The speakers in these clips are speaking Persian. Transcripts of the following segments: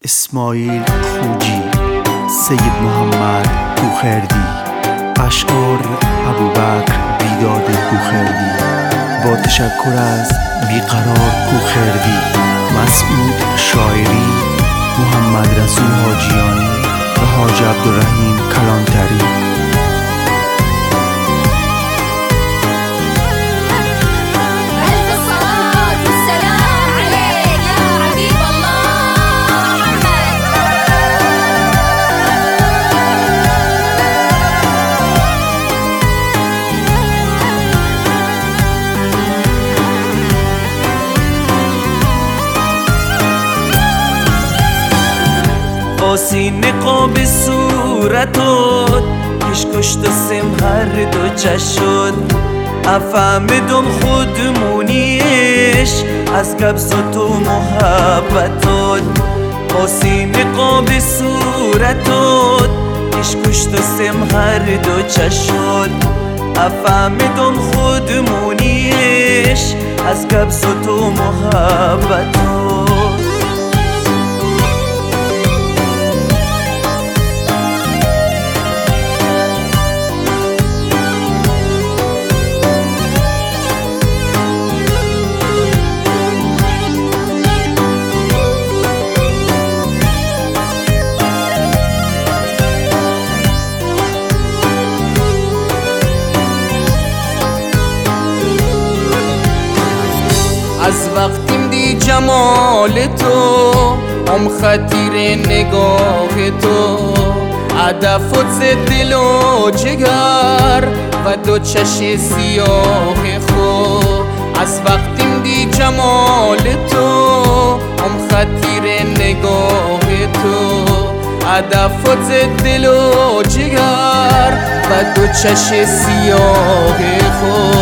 اسماعیل خوجی، سید محمد کوخردی، اشعار ابوبکر بیداد کوخردی. با تشکر از بیقرار کوخردی، مسعود شاعری، محمد رسول حاجیانی و حاج عبدالرحیم کلانتری. باسی نقاب صورتت پیش کشت و سم هر دو چشد. افهمدم خودمونیش از قبض تو محبتت. باسی نقاب صورتت پیش کشت و سم هر دو چشد. افهمدم خودمونیش از قبض تو محبتت. از وقتیم دی جمال تو هم خطیر نگاه تو. هدفت ز دل و جگر و دو چش سیاه خو. از وقتیم دی جمال تو هم خطیر نگاه تو. هدفت ز دل و جگر و دو چش سیاه خو.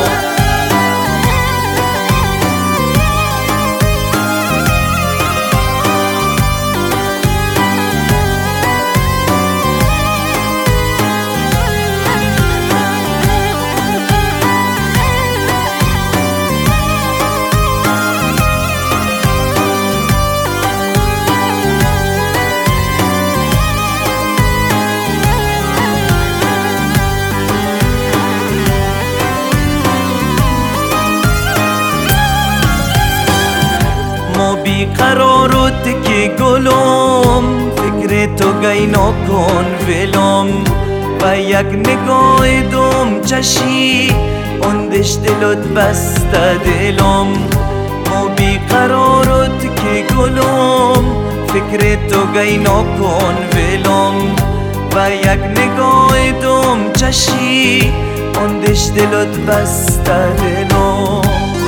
بیقرارت که گلم فکر تو گی نکن ولم. و یک نگاه دوم چشی اندش دلت بسته دلم. ما بیقرارت که گلم فکر تو گی نکن ولم. و یک نگاه دوم چشی اندش دلت بسته دلم.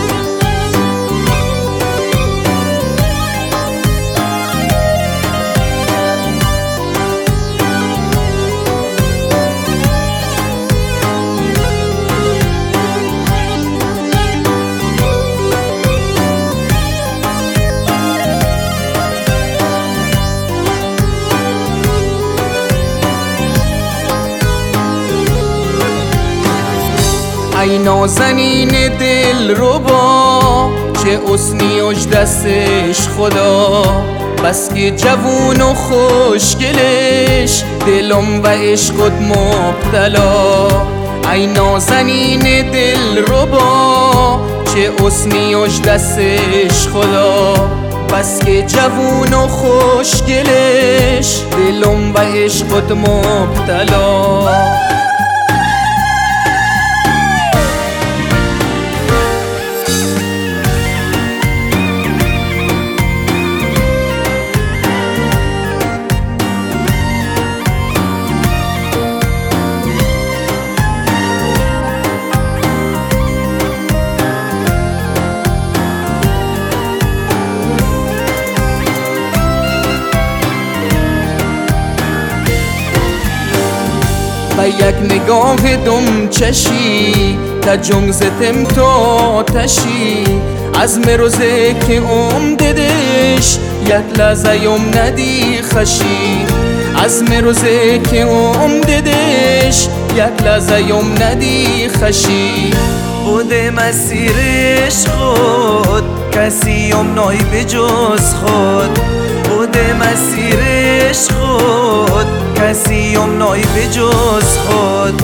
ای نازنین دل رو با چه حسنیش دستش خدا. بس که جوون و خوشگلش دلم و عشقت مبتلا. ای نازنین دل رو با چه حسنیش دستش خدا. بس که جوون و خوشگلش دلم و عشقت مبتلا. و یک نگاه دم چشی تا جنگزتم تو تشی. از مروزه که ددش یک لحظه یم ندی خشی. از مروزه که ددش یک لحظه یم ندی خشی. بوده مسیرش خود کسی ام نای به جز خود. بوده مسیر عشق خود کسی یمنایی به جز خود.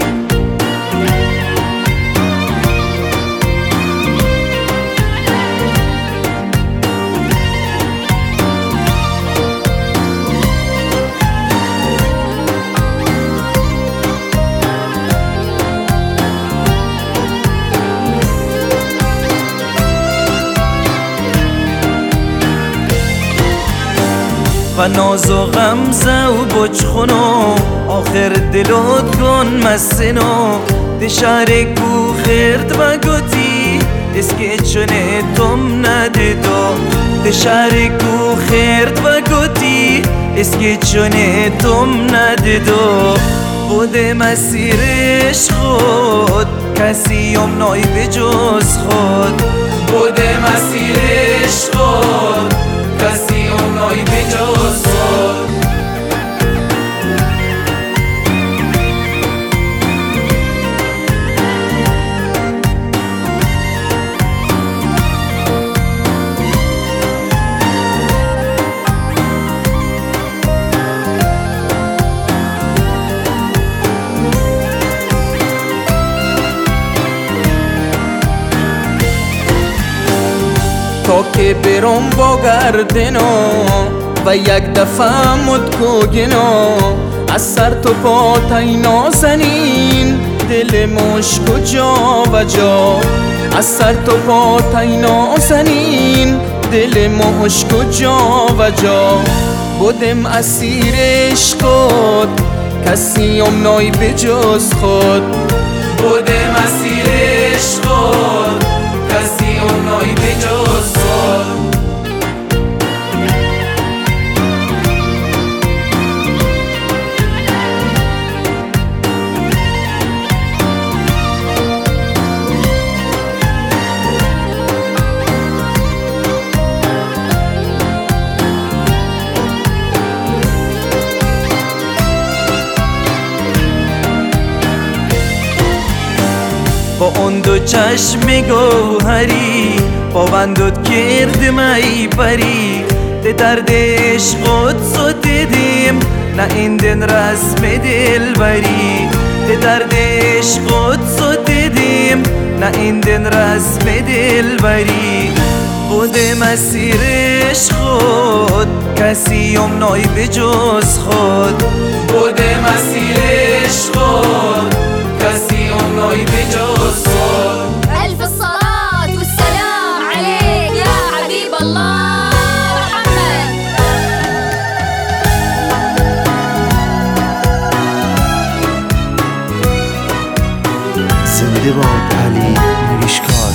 و ناز و غمزه و بچخونو آخر دلوت کن مسنو دشارکو خرد و گوتی اسکه چونه تم ندیدو دشارکو خرد و گوتی اسکه چونه تم ندیدو بوده مسیر عشق خود کسی یمنایی به جز خود. بوده مسیر عشق خود کسی یمنایی به جز خود. تا که برم با گردنو و یک دفعه مدکوگنو از سر تو پا تای نازنین دل مشک و جا و جا از سر تو پا تای نازنین دل مشک و جا و جا بودم اسیر عشقت کسی یمنایی به جز خود. بودم اسیر عشقت کسی یمنایی به جز خود. با اون دو چشم گوهری پابندت کردم ای پری ده درد عشقت ستیدیم نه این دن رسم دل بری ده درد عشقت ستیدیم نه این دن رسم دل بری. بوده مسیر عشق خود کسی یمنایی به جز خود. بوده مسیر عشق خود کسی یمنایی به جز خود. ألف الصلاة والسلام عليك يا حبيب الله محمد. زنده باد علی مریشکار.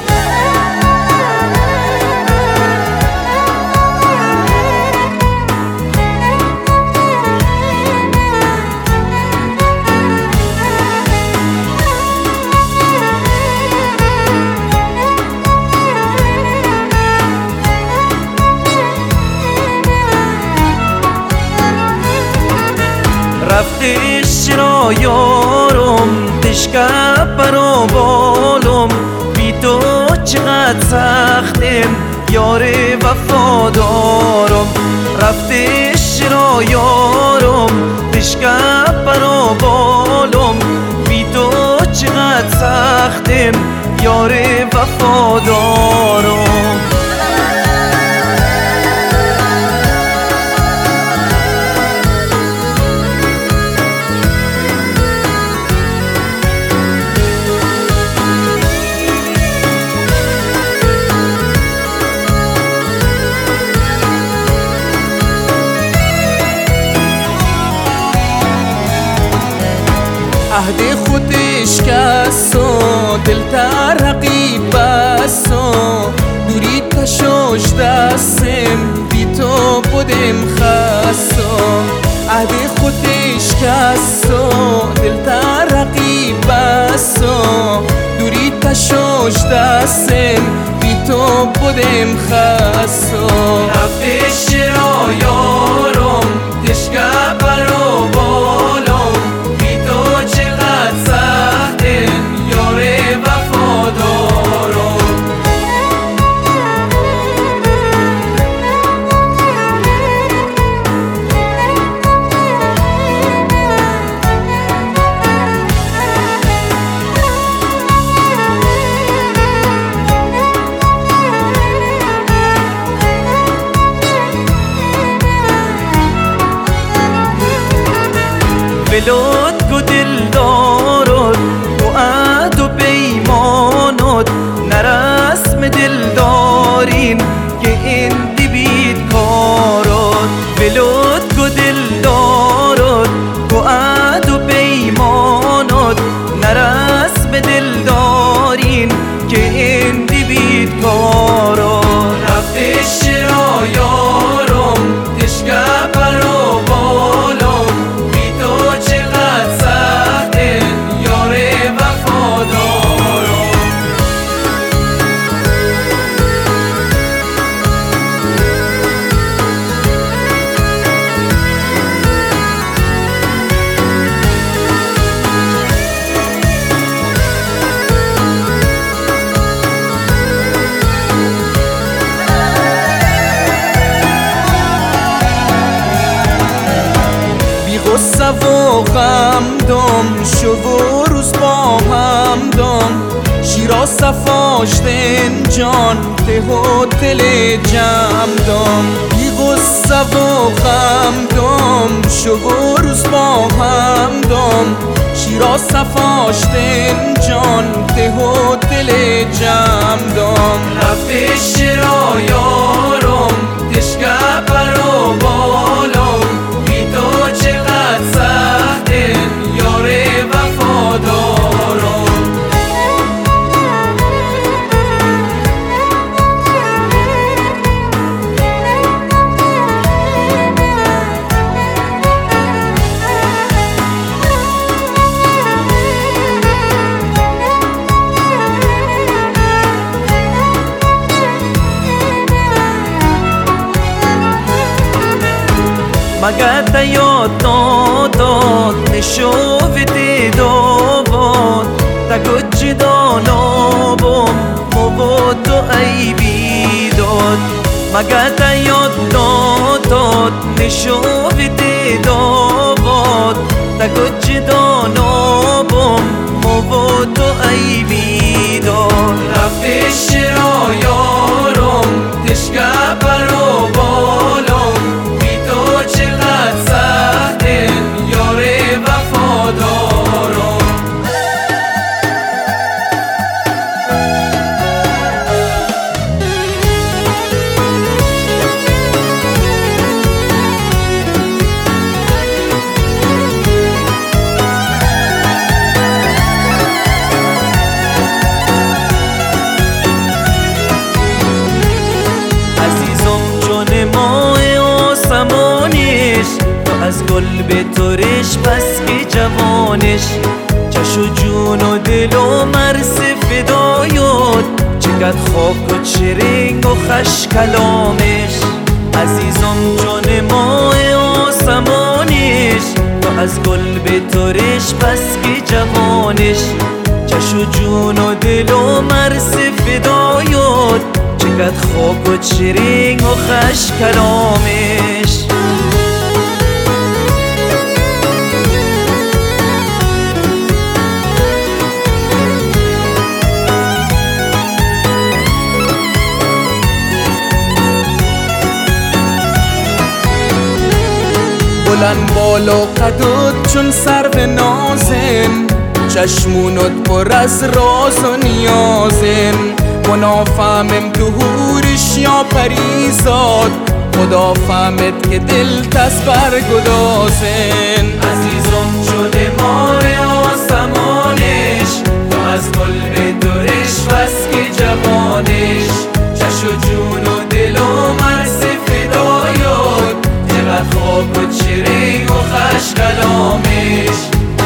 رفتش را یارم تشکب برا بالم بی تو چقدر سختم یار وفادارم. رفتش را یارم تشکب برا بالم بی تو چقدر سختم یار وفادارم. عهد خودش کسو دل ترقی بسو دوری تشوش دستم بی تو بودم خسو. عهد خودش کسو دل ترقی بسو دوری تشوش دستم بی تو بودم خسو. رفتش را یارم تشکب برا بالم بی تو چقدر سختم یار وفادارم. لطف و دلدارت و عهد و پیمانت نرسم دلدارین که این بید کارت به لطف و دلدارت و عهد و پیمانت نرسم دلدارین که این بید کارت رفتش را یارم تشکه پر و بالم بی تو چقدر سخته یار وفادارم غصه و غم دم شو و روز با هم دم شیرا صفاش دن جان ته و دل جم دم بی غصه و غم دم شو و روز با هم دم شیرا صفاش دن جان ته و دل جم دم رفتش را یارم تشکه پر و بالم بی تو چقدر سخته یار وفادارم مگر تا یاد داد نشوفتی دوباد تا گوچی دانابم مواد تو ای بیداد مگر تا یاد داد نشوفتی دوباد تا گوچی دانابم مواد تو ای بیداد رفتش را یارم تشکه پر و بالم چقدر سخته یار وفادارم عزیزم جون ماه آسمانش تو از گل به ترش پس که جوانش چش و جون و دل و مرس فدایت چقدر خاک و چرنگ و خش کلامش عزیزم جون ماه آسمانش تو از گل به ترش پس که جوانش چش و جون و دل و مرس فدایت چقدر خاک و چرنگ و خش کلامش بلند بالا قدت چون سرو نازن چشمونت پر از راز و نیازن منافهمم تو هورش یا پریزاد خدا فهمد که دل تس برگدازن عزیزم شده مار آسمانش تو از گل به دورش بس که جوانش چش و جون و دل و مرس فدایت چقدر خواب و چرنگ و خش کلامش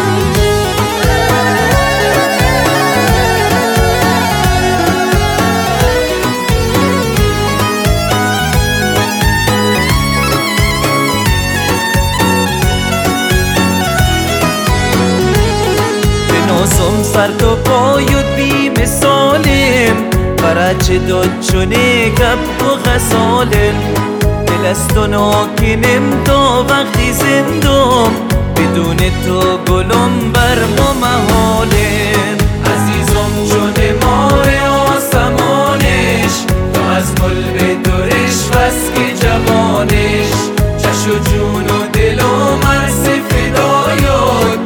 سر تو پایت بی مثالم برچه داد چونه گپ و غزالم دل از تو ناکنم تا وقتی زندم بدون تو گلم بر ما محالم عزیزم شده مار آسمانش تو از گل به دورش بس که جوانش چش و جون و دل و مرس فدایت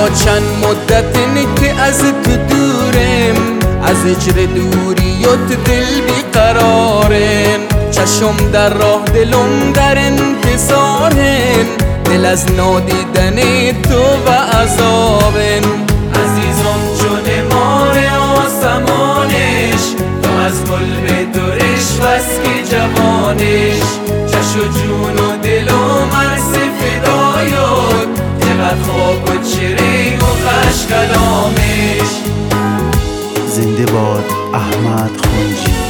چند مدتن که از تو دورم، از اجر دوریت دل بیقرارن. چشم در راه دلم در انتظارن، دل از نادیدن تو و عذابن. عزیزم چون مار آسمانش، تو از گل به دورش بس که جوانش. چش و جون و دل و مرس فدایت، چقدر خاک و چره و خش کلامش. زنده باد احمد خونجی.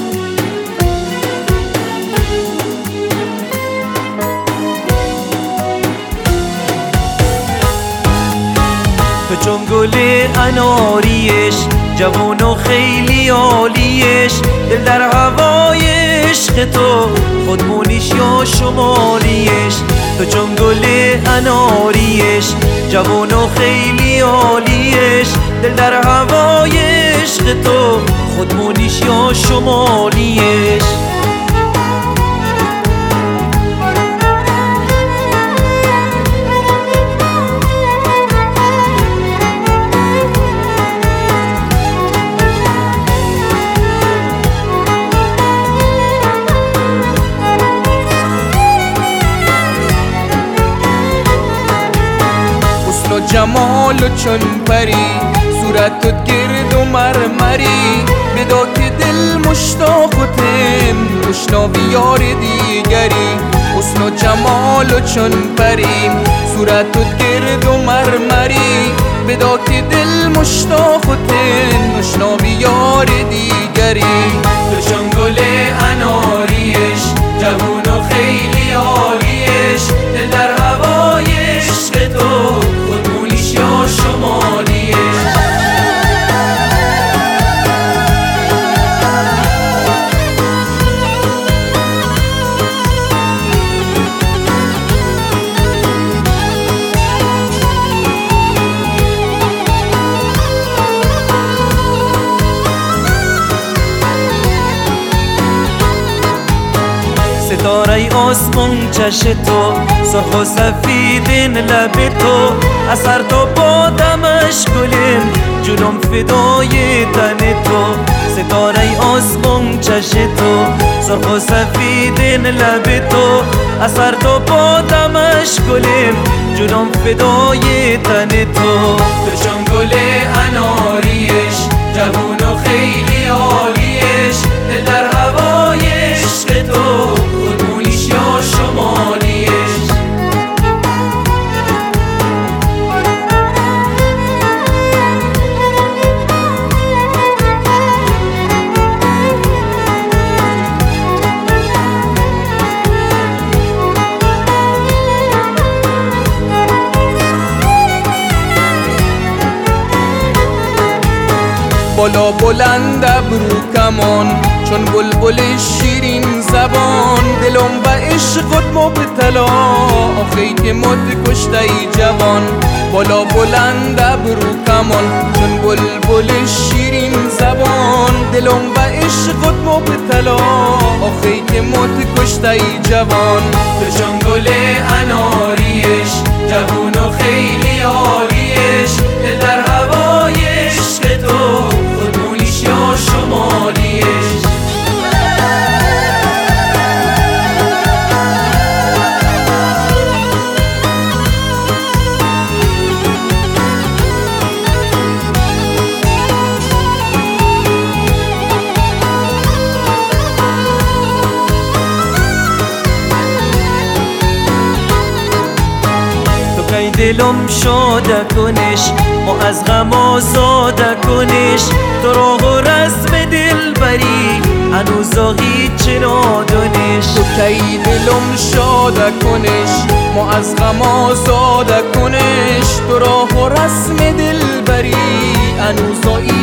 تو چون گل اناریش، جوان و خیلی عالیش. دل در هوای عشق تو، خودمونیش یا شمالیش. تو چون گل اناریش، جوان و خیلی عالیش. دل در هوای عشق تو، خودمونیش یا شمالیش. جمال و چون پری، صورتت گرد و مرمری. بدا که دل مشتاقتم، مشناوی یار دیگری. حسن و جمال و چون پری، صورتت گرد و مرمری. بدا که دل مشتاقتم، مشناوی یار دیگری. تو چون گل اناریش، جوون و خیلی عالیش. دل در هوای عشق تو، خودمونیش یا شمالیش. ستاره آسمون چش تو، سرخ و سفیدین لب تو. اثر تو با دمش گلیم، جونم فدای تن تو. ستاره آسمون چش تو، سرخ و سفیدین لب تو. اثر تو با دمش گلیم، جونم فدای تن تو. تو چون گل اناریش، جوون و خیلی عالیش. دل در هوای عشق تو، خودمونیش یا شمالیش. بالا بلند ابرو کمان، چون بلبل شیرین زبان. دلم به عشقت مبتلا، آخی که مد کشته ای جوان. بالا بلند ابرو کمان، چون بلبل شیرین زبان. دلم به عشقت مبتلا، آخی که مد کشته ای جوان. تو چون گل اناریش، جوون و خیلی عالیش. دل در هوای عشق تو، خودمونیش یا شمالیش. ای دلم شاده کنش، ما از غم آزاده کنش. تو راه و رسم دل بری، هنوزا هیچ ندانش. تو کی دلم شاده کنش، ما از غم آزاده کنش. تو راه و رسم دل بری، هنوزا